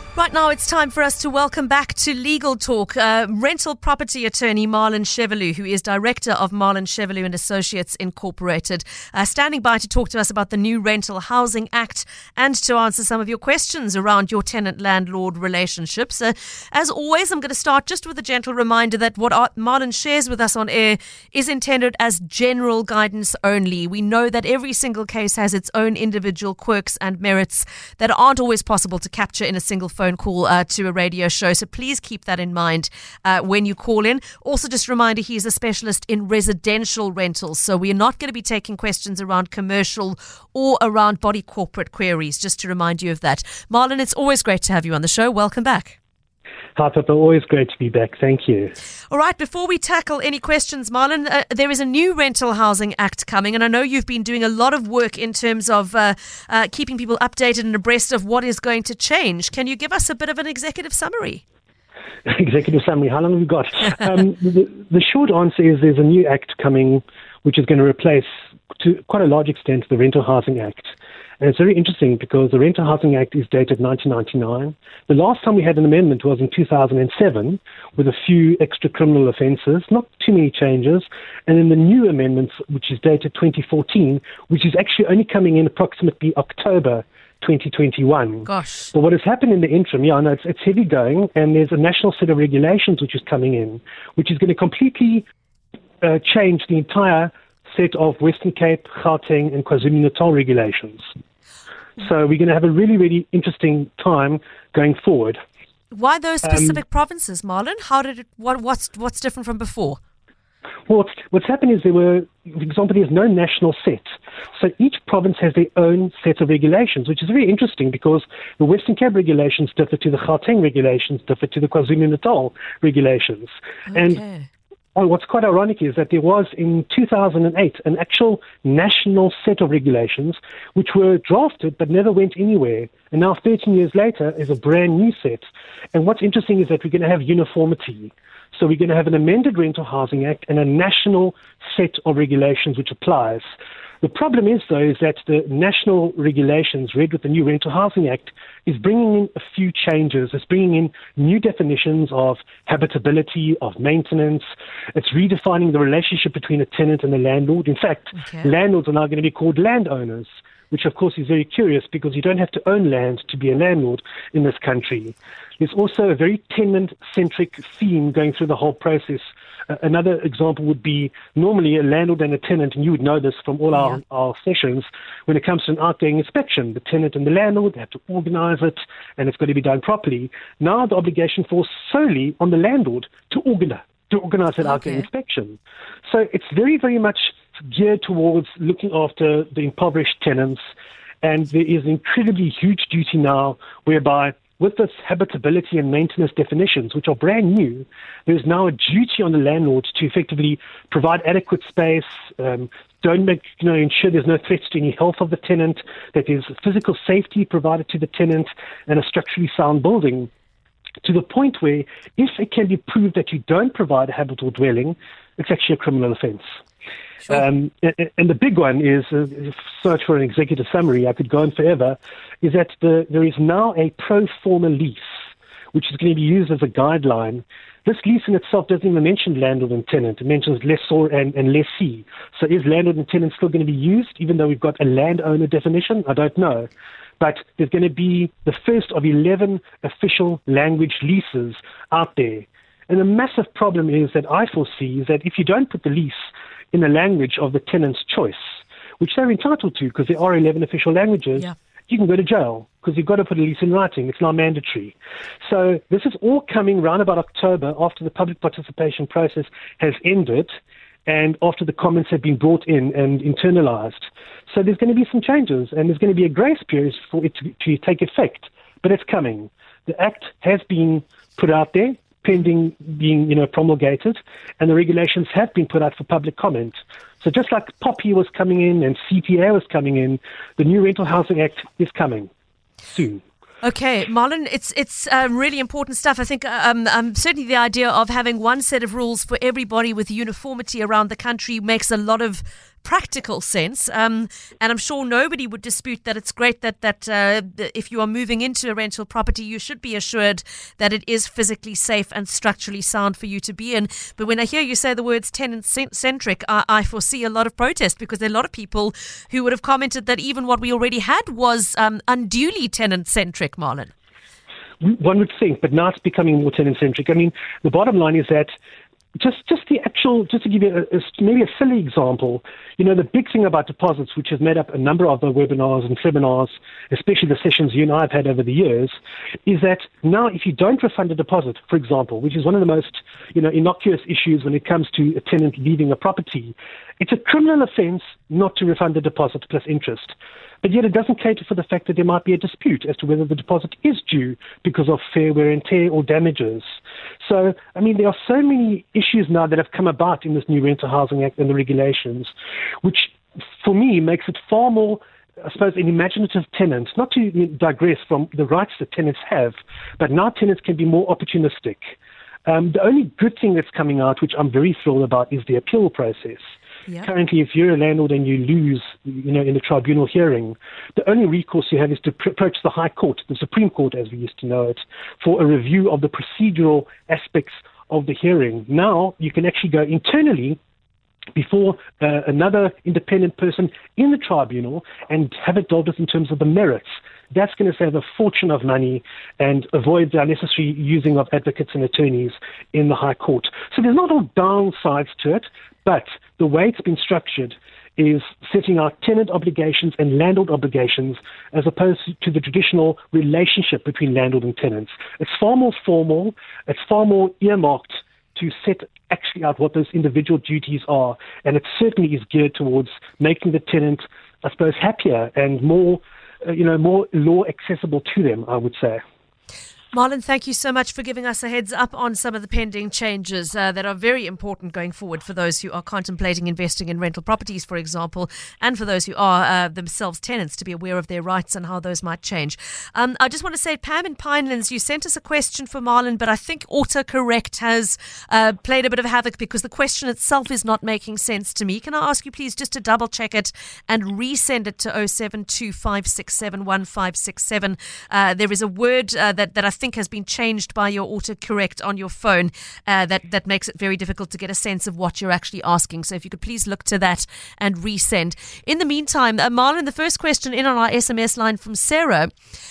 Right now, it's time for us to welcome back to Legal Talk rental property attorney Marlon Chevelu, who is director of Marlon Chevelu and Associates Incorporated, standing by to talk to us about the new Rental Housing Act and to answer some of your questions around your tenant-landlord relationships. As always, I'm going to start just with a gentle reminder that what Marlon shares with us on air is intended as general guidance only. We know that every single case has its own individual quirks and merits that aren't always possible to capture in a single phone call to a radio show. So please keep that in mind when you call in. Also, just a reminder, he is a specialist in residential rentals. So we are not going to be taking questions around commercial or around body corporate queries, just to remind you of that. Marlon, it's always great to have you on the show. Welcome back. Hi, Pippa. Always great to be back. Thank you. All right. Before we tackle any questions, Marlon, there is a new Rental Housing Act coming, and I know you've been doing a lot of work in terms of keeping people updated and abreast of what is going to change. Can you give us a bit of an executive summary? Executive summary. How long have we got? The short answer is there's a new act coming which is going to replace, to quite a large extent, the Rental Housing Act. And it's very interesting because the Rental Housing Act is dated 1999. The last time we had an amendment was in 2007 with a few extra criminal offences, not too many changes. And then the new amendments, which is dated 2014, which is actually only coming in approximately October 2021. Gosh. But what has happened in the interim, it's heavy going, and there's a national set of regulations which is coming in, which is going to completely change the entire set of Western Cape, Gauteng and KwaZulu-Natal regulations. So we're going to have a really, really interesting time going forward. Why those specific provinces, Marlon? What's different from before? Well, what's happened is for example, there's no national set. So each province has their own set of regulations, which is very interesting because the Western Cape regulations differ to the Gauteng regulations, differ to the KwaZulu-Natal regulations. Okay. And what's quite ironic is that there was in 2008 an actual national set of regulations which were drafted but never went anywhere. And now 13 years later is a brand new set. And what's interesting is that we're going to have uniformity. So we're going to have an amended Rental Housing Act and a national set of regulations which applies. The problem is, though, is that the national regulations, read with the new Rental Housing Act, is bringing in a few changes. It's bringing in new definitions of habitability, of maintenance. It's redefining the relationship between a tenant and a landlord. In fact, landlords are now going to be called landowners, which, of course, is very curious because you don't have to own land to be a landlord in this country. There's also a very tenant-centric theme going through the whole process. Another example would be normally a landlord and a tenant, and you would know this from all our sessions, when it comes to an outgoing inspection, the tenant and the landlord have to organize it, and it's got to be done properly. Now the obligation falls solely on the landlord to organize that outgoing inspection. So it's very, very much geared towards looking after the impoverished tenants, and there is an incredibly huge duty now whereby with this habitability and maintenance definitions, which are brand new, there's now a duty on the landlord to effectively provide adequate space, ensure there's no threats to any health of the tenant, that there's physical safety provided to the tenant, and a structurally sound building, to the point where if it can be proved that you don't provide a habitable dwelling, it's actually a criminal offence. Sure. And the big one is, search for an executive summary, I could go on forever, is that there is now a pro forma lease, which is going to be used as a guideline. This lease in itself doesn't even mention landlord and tenant. It mentions lessor and lessee. So is landlord and tenant still going to be used, even though we've got a landowner definition? I don't know. But there's going to be the first of 11 official language leases out there. And the massive problem is that I foresee is that if you don't put the lease in the language of the tenant's choice, which they're entitled to because there are 11 official languages, you can go to jail because you've got to put a lease in writing. It's now mandatory. So this is all coming round about October after the public participation process has ended and after the comments have been brought in and internalized. So there's going to be some changes and there's going to be a grace period for it to take effect, but it's coming. The Act has been put out there, pending being promulgated, and the regulations have been put out for public comment. So just like POPI was coming in and CPA was coming in, the new Rental Housing Act is coming soon. Okay, Marlon, it's really important stuff. I think certainly the idea of having one set of rules for everybody with uniformity around the country makes a lot of practical sense. And I'm sure nobody would dispute that it's great that if you are moving into a rental property, you should be assured that it is physically safe and structurally sound for you to be in. But when I hear you say the words tenant-centric, I foresee a lot of protest, because there are a lot of people who would have commented that even what we already had was unduly tenant-centric, Marlon. One would think, but now it's becoming more tenant-centric. I mean, the bottom line is that just to give you maybe a silly example, the big thing about deposits, which has made up a number of the webinars and seminars, especially the sessions you and I have had over the years, is that now if you don't refund a deposit, for example, which is one of the most innocuous issues when it comes to a tenant leaving a property, it's a criminal offence not to refund a deposit plus interest. But yet it doesn't cater for the fact that there might be a dispute as to whether the deposit is due because of fair wear and tear or damages. So, I mean, there are so many issues now that have come about in this new Rental Housing Act and the regulations, which for me makes it far more, I suppose, an imaginative tenant, not to digress from the rights that tenants have, but now tenants can be more opportunistic. The only good thing that's coming out, which I'm very thrilled about, is the appeal process. Yep. Currently, if you're a landlord and you lose, in the tribunal hearing, the only recourse you have is to approach the High Court, the Supreme Court as we used to know it, for a review of the procedural aspects of the hearing. Now, you can actually go internally before another independent person in the tribunal and have it dealt with in terms of the merits. That's going to save a fortune of money and avoid the unnecessary using of advocates and attorneys in the High Court. So there's not all downsides to it, but the way it's been structured is setting out tenant obligations and landlord obligations as opposed to the traditional relationship between landlord and tenants. It's far more formal, it's far more earmarked to set actually out what those individual duties are, and it certainly is geared towards making the tenant, I suppose, happier and more law accessible to them, I would say. Marlon, thank you so much for giving us a heads up on some of the pending changes that are very important going forward for those who are contemplating investing in rental properties, for example, and for those who are themselves tenants to be aware of their rights and how those might change. I just want to say, Pam in Pinelands, you sent us a question for Marlon, but I think autocorrect has played a bit of havoc because the question itself is not making sense to me. Can I ask you please just to double check it and resend it to 0725671567? There is a word that I think has been changed by your autocorrect on your phone that makes it very difficult to get a sense of what you're actually asking. So if you could please look to that and resend. In the meantime, Marlon, the first question in on our SMS line from Sarah,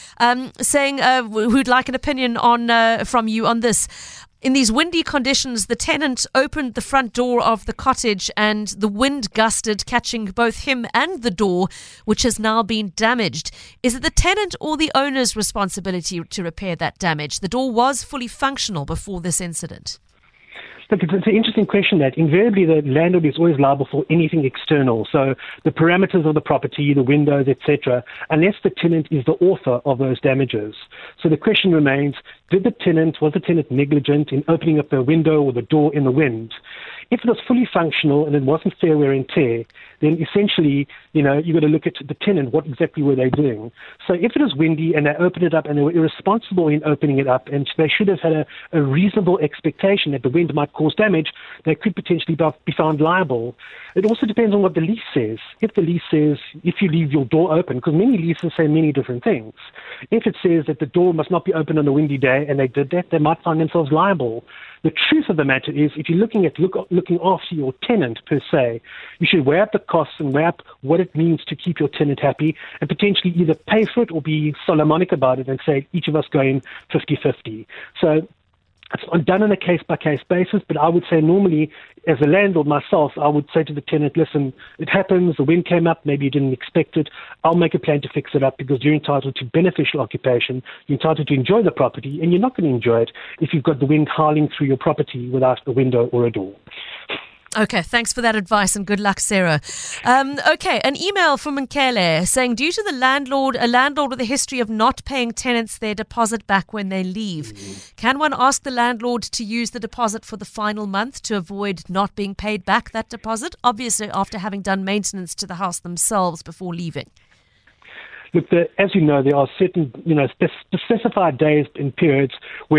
saying who'd like an opinion on from you on this. In these windy conditions, the tenant opened the front door of the cottage and the wind gusted, catching both him and the door, which has now been damaged. Is it the tenant or the owner's responsibility to repair that damage? The door was fully functional before this incident. Look, it's an interesting question that invariably the landlord is always liable for anything external. So the parameters of the property, the windows, etc., unless the tenant is the author of those damages. So the question remains, was the tenant negligent in opening up the window or the door in the wind? If it was fully functional and it wasn't fair wear and tear, then essentially, you've got to look at the tenant, what exactly were they doing? So if it was windy and they opened it up and they were irresponsible in opening it up and they should have had a reasonable expectation that the wind might cause damage, they could potentially be found liable. It also depends on what the lease says. If the lease says, if you leave your door open, because many leases say many different things. If it says that the door must not be open on a windy day and they did that, they might find themselves liable. The truth of the matter is, if you're looking after your tenant per se, you should weigh up the costs and weigh up what it means to keep your tenant happy and potentially either pay for it or be Solomonic about it and say each of us go in 50-50. So it's done on a case-by-case basis, but I would say normally, as a landlord myself, I would say to the tenant, listen, it happens, the wind came up, maybe you didn't expect it, I'll make a plan to fix it up because you're entitled to beneficial occupation, you're entitled to enjoy the property, and you're not going to enjoy it if you've got the wind howling through your property without a window or a door. Okay, thanks for that advice and good luck, Sarah. Okay, an email from Nkele saying, due to a landlord with a history of not paying tenants their deposit back when they leave, can one ask the landlord to use the deposit for the final month to avoid not being paid back that deposit? Obviously, after having done maintenance to the house themselves before leaving. Look, as you know, there are certain, specified days and periods where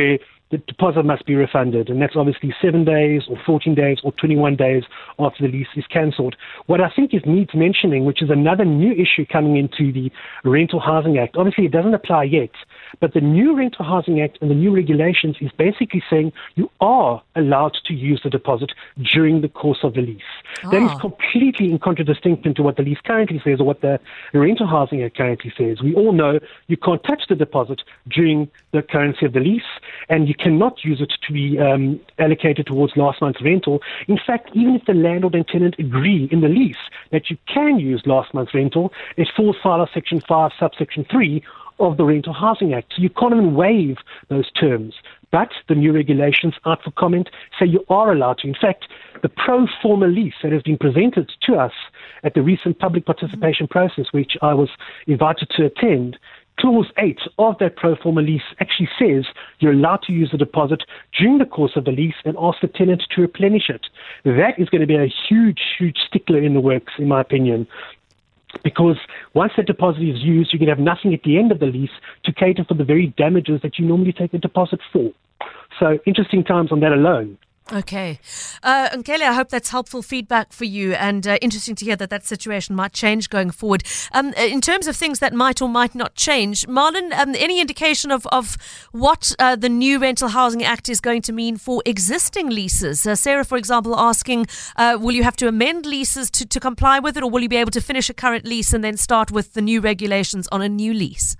the deposit must be refunded. And that's obviously 7 days or 14 days or 21 days after the lease is cancelled. What I think needs mentioning, which is another new issue coming into the Rental Housing Act, obviously it doesn't apply yet, but the new Rental Housing Act and the new regulations is basically saying you are allowed to use the deposit during the course of the lease. That is completely in contradistinction to what the lease currently says or what the Rental Housing Act currently says. We all know you can't touch the deposit during the currency of the lease, and you cannot use it to be allocated towards last month's rental. In fact, even if the landlord and tenant agree in the lease that you can use last month's rental, it falls foul of Section 5, subsection 3 of the Rental Housing Act. So you can't even waive those terms. But the new regulations out for comment say you are allowed to. In fact, the pro forma lease that has been presented to us at the recent public participation process, which I was invited to attend, Clause 8 of that pro forma lease actually says you're allowed to use the deposit during the course of the lease and ask the tenant to replenish it. That is going to be a huge, huge stickler in the works, in my opinion, because once that deposit is used, you can have nothing at the end of the lease to cater for the very damages that you normally take a deposit for. So interesting times on that alone. Okay. Nkele, I hope that's helpful feedback for you, and interesting to hear that situation might change going forward. In terms of things that might or might not change, Marlon, any indication of what the new Rental Housing Act is going to mean for existing leases? Sarah, for example, asking, will you have to amend leases to comply with it, or will you be able to finish a current lease and then start with the new regulations on a new lease?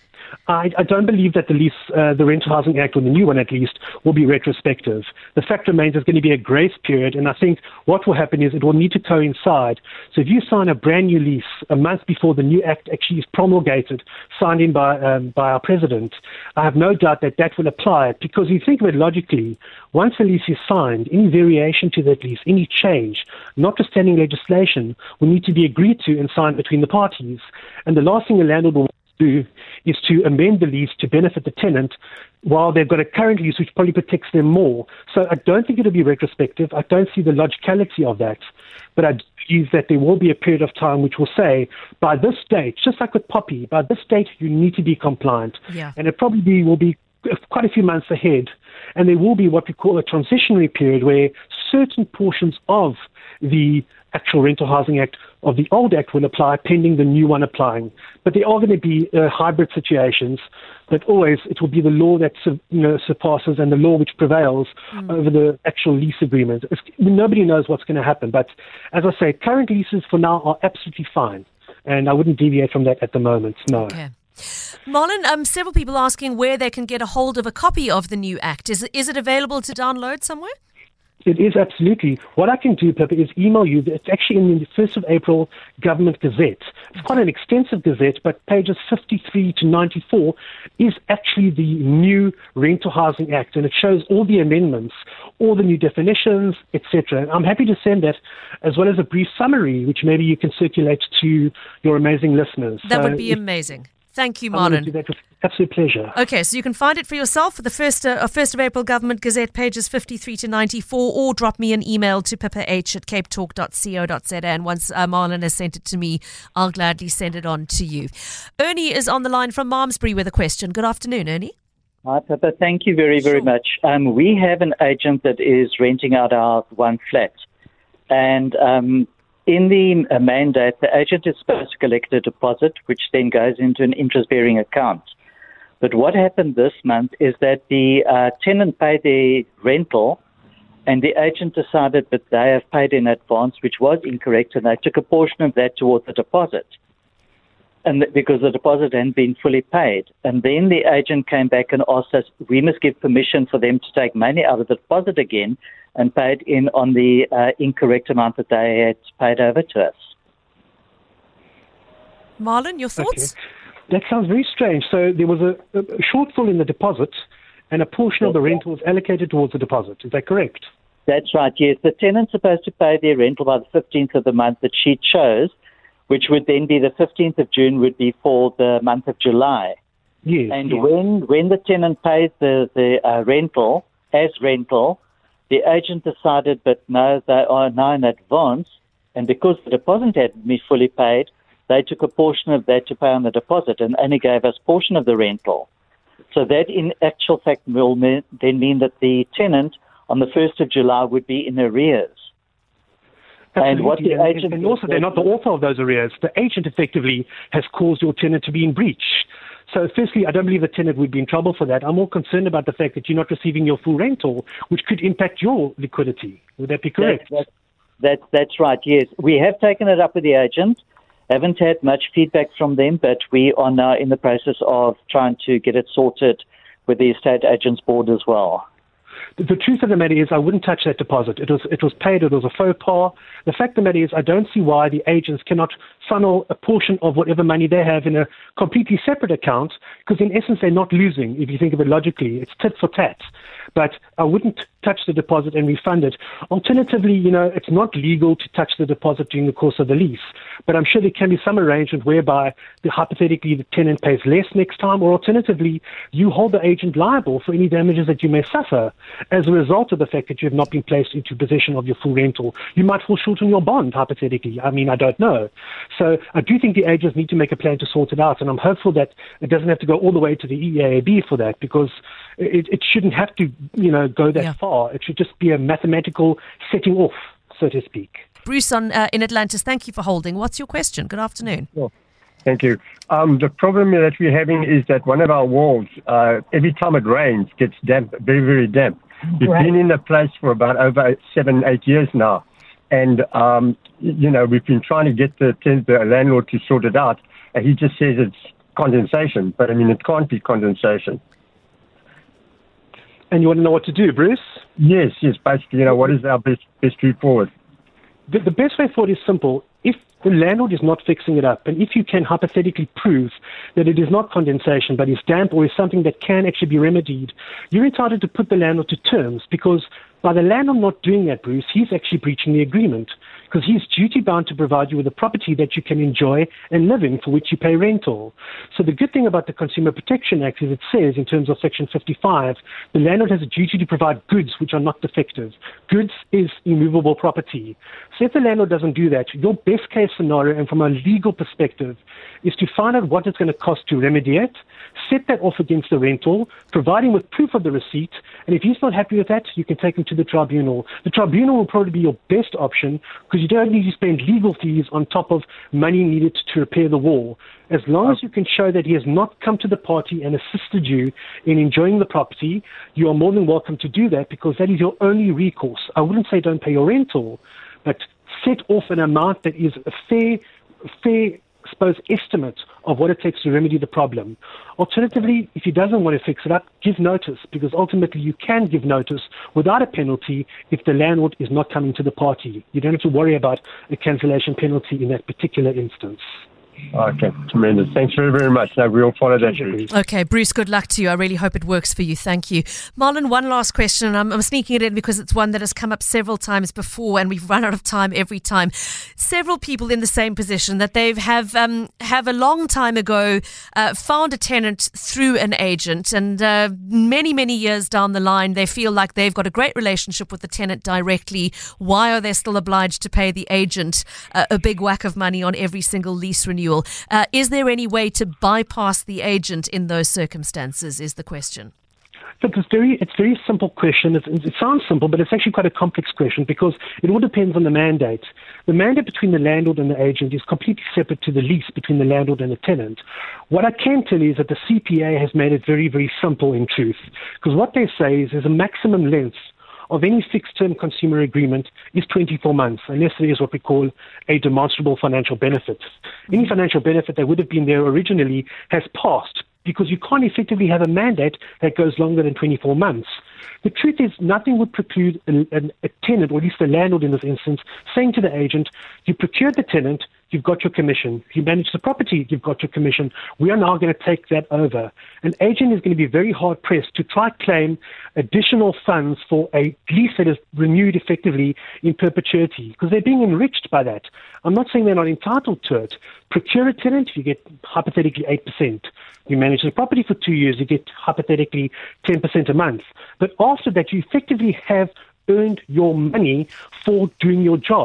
I don't believe that the lease, the Rental Housing Act, or the new one at least, will be retrospective. The fact remains there's going to be a grace period, and I think what will happen is it will need to coincide. So if you sign a brand new lease a month before the new act actually is promulgated, signed in by our president, I have no doubt that will apply, because you think of it logically, once a lease is signed, any variation to that lease, any change, notwithstanding legislation, will need to be agreed to and signed between the parties. And the last thing a landlord will do is to amend the lease to benefit the tenant while they've got a current lease which probably protects them more. So I don't think it'll be retrospective. I don't see the logicality of that. But I do believe that there will be a period of time which will say, by this date, just like with Poppy, by this date you need to be compliant. Yeah. And it probably will be quite a few months ahead. And there will be what we call a transitionary period where certain portions of the actual Rental Housing Act of the old act will apply pending the new one applying. But there are going to be hybrid situations, but always it will be the law that surpasses and the law which prevails over the actual lease agreement. Nobody knows what's going to happen. But as I say, current leases for now are absolutely fine. And I wouldn't deviate from that at the moment, no. Okay. Marlon, several people asking where they can get a hold of a copy of the new act. Is it available to download somewhere? It is, absolutely. What I can do, Pippa, is email you. It's actually in the 1st of April Government Gazette. It's quite an extensive gazette, but pages 53 to 94 is actually the new Rental Housing Act, and it shows all the amendments, all the new definitions, etc. I'm happy to send that, as well as a brief summary, which maybe you can circulate to your amazing listeners. That would be amazing. Thank you, Marlon. That with absolute pleasure. Okay, so you can find it for yourself for the 1st of April Government Gazette, pages 53 to 94, or drop me an email to pippa@capetalk.co.za, and once Marlon has sent it to me, I'll gladly send it on to you. Ernie is on the line from Malmesbury with a question. Good afternoon, Ernie. Hi, Pippa. Thank you very, very much. We have an agent that is renting out our one flat, and in the mandate, the agent is supposed to collect a deposit, which then goes into an interest-bearing account. But what happened this month is that the tenant paid their rental, and the agent decided that they have paid in advance, which was incorrect, and they took a portion of that towards the deposit, and because the deposit hadn't been fully paid. And then the agent came back and asked us, we must give permission for them to take money out of the deposit again and paid in on the incorrect amount that they had paid over to us. Marlon, your thoughts? Okay. That sounds very strange. So there was a shortfall in the deposit, and a portion of the rental was allocated towards the deposit. Is that correct? That's right, yes. The tenant's supposed to pay their rental by the 15th of the month that she chose, which would then be the 15th of June, would be for the month of July. Yes. And when the tenant pays the rental as rental, the agent decided, but no, they are now in advance, and because the deposit had been fully paid, they took a portion of that to pay on the deposit and only gave us a portion of the rental. So that in actual fact will then mean that the tenant on the 1st of July would be in arrears. And what the agent, and also they're not the author of those arrears. The agent effectively has caused your tenant to be in breach. So firstly, I don't believe the tenant would be in trouble for that. I'm more concerned about the fact that you're not receiving your full rental, which could impact your liquidity. Would that be correct? That's right, yes. We have taken it up with the agent. Haven't had much feedback from them, but we are now in the process of trying to get it sorted with the estate agents board as well. The truth of the matter is I wouldn't touch that deposit. It was paid. It was a faux pas. The fact of the matter is I don't see why the agents cannot funnel a portion of whatever money they have in a completely separate account, because in essence they're not losing if you think of it logically. It's tit for tat. But I wouldn't touch the deposit and refund it. Alternatively, it's not legal to touch the deposit during the course of the lease. But I'm sure there can be some arrangement whereby hypothetically the tenant pays less next time, or alternatively you hold the agent liable for any damages that you may suffer as a result of the fact that you have not been placed into possession of your full rental. You might fall short on your bond, hypothetically. I mean, I don't know. So I do think the agents need to make a plan to sort it out, and I'm hopeful that it doesn't have to go all the way to the EAAB for that, because it shouldn't have to, go that far. It should just be a mathematical setting off, so to speak. Bruce in Atlantis, thank you for holding. What's your question? Good afternoon. Sure. Thank you. The problem that we're having is that one of our walls, every time it rains, gets damp, very, very damp. We've been in the place for about over 7-8 years now. And, we've been trying to get the landlord to sort it out. And he just says it's condensation. But, it can't be condensation. And you want to know what to do, Bruce? Yes. Basically, what is our best route forward? The best way forward is simple. If the landlord is not fixing it up, and if you can hypothetically prove that it is not condensation but is damp or is something that can actually be remedied, you're entitled to put the landlord to terms, because by the landlord not doing that, Bruce, he's actually breaching the agreement, because he's duty-bound to provide you with a property that you can enjoy and live in, for which you pay rental. So the good thing about the Consumer Protection Act is it says, in terms of Section 55, the landlord has a duty to provide goods which are not defective. Goods is immovable property. So if the landlord doesn't do that, your best case scenario, and from a legal perspective, is to find out what it's going to cost to remedy it, set that off against the rental, provide him with proof of the receipt, and if he's not happy with that, you can take him to the tribunal. The tribunal will probably be your best option, because you don't need to spend legal fees on top of money needed to repair the wall. As long as you can show that he has not come to the party and assisted you in enjoying the property, you are more than welcome to do that, because that is your only recourse. I wouldn't say don't pay your rental, but set off an amount that is a fair estimate of what it takes to remedy the problem. Alternatively, if he doesn't want to fix it up, give notice, because ultimately you can give notice without a penalty if the landlord is not coming to the party. You don't have to worry about a cancellation penalty in that particular instance. Okay, tremendous. Thanks very, very much. Now we'll follow that route. Okay, Bruce, good luck to you. I really hope it works for you. Thank you. Marlon, one last question, and I'm sneaking it in because it's one that has come up several times before, and we've run out of time every time. Several people in the same position, that they have a long time ago found a tenant through an agent, and many, many years down the line, they feel like they've got a great relationship with the tenant directly. Why are they still obliged to pay the agent a big whack of money on every single lease renewal? Is there any way to bypass the agent in those circumstances, is the question. Look, it's a very simple question. It sounds simple, but it's actually quite a complex question, because it all depends on the mandate. The mandate between the landlord and the agent is completely separate to the lease between the landlord and the tenant. What I can tell you is that the CPA has made it very, very simple in truth, because what they say is there's a maximum length of any fixed-term consumer agreement is 24 months, unless there is what we call a demonstrable financial benefit. Any financial benefit that would have been there originally has passed, because you can't effectively have a mandate that goes longer than 24 months. The truth is, nothing would preclude a tenant, or at least the landlord in this instance, saying to the agent, you procured the tenant, you've got your commission. You manage the property, you've got your commission. We are now going to take that over. An agent is going to be very hard-pressed to try to claim additional funds for a lease that is renewed effectively in perpetuity, because they're being enriched by that. I'm not saying they're not entitled to it. Procure a tenant, you get hypothetically 8%. You manage the property for 2 years, you get hypothetically 10% a month. But after that, you effectively have earned your money for doing your job.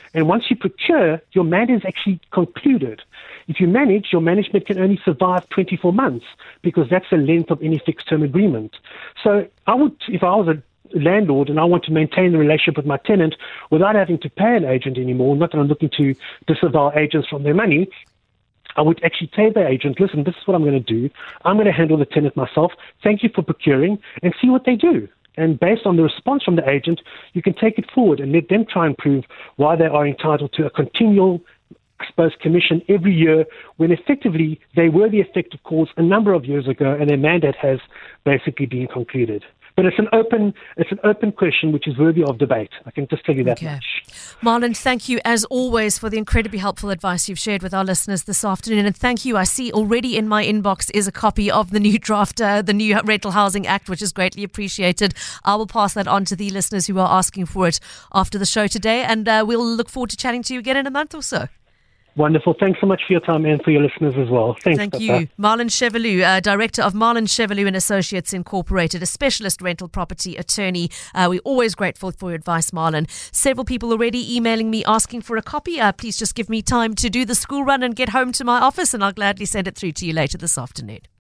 And once you procure, your mandate is actually concluded. If you manage, your management can only survive 24 months because that's the length of any fixed term agreement. So I would, if I was a landlord and I want to maintain the relationship with my tenant without having to pay an agent anymore, not that I'm looking to disavow agents from their money, I would actually tell the agent, listen, this is what I'm going to do. I'm going to handle the tenant myself. Thank you for procuring, and see what they do. And based on the response from the agent, you can take it forward and let them try and prove why they are entitled to a continual, I suppose, commission every year when effectively they were the effective cause a number of years ago and their mandate has basically been concluded. But it's an open question which is worthy of debate. I can just tell you that much. Marlon, thank you as always for the incredibly helpful advice you've shared with our listeners this afternoon. And thank you. I see already in my inbox is a copy of the new draft, the new Rental Housing Act, which is greatly appreciated. I will pass that on to the listeners who are asking for it after the show today. And we'll look forward to chatting to you again in a month or so. Wonderful. Thanks so much for your time and for your listeners as well. Thank you. Marlon Chevelou, Director of Marlon Chevelou and Associates Incorporated, a specialist rental property attorney. We're always grateful for your advice, Marlon. Several people already emailing me asking for a copy. Please just give me time to do the school run and get home to my office, and I'll gladly send it through to you later this afternoon.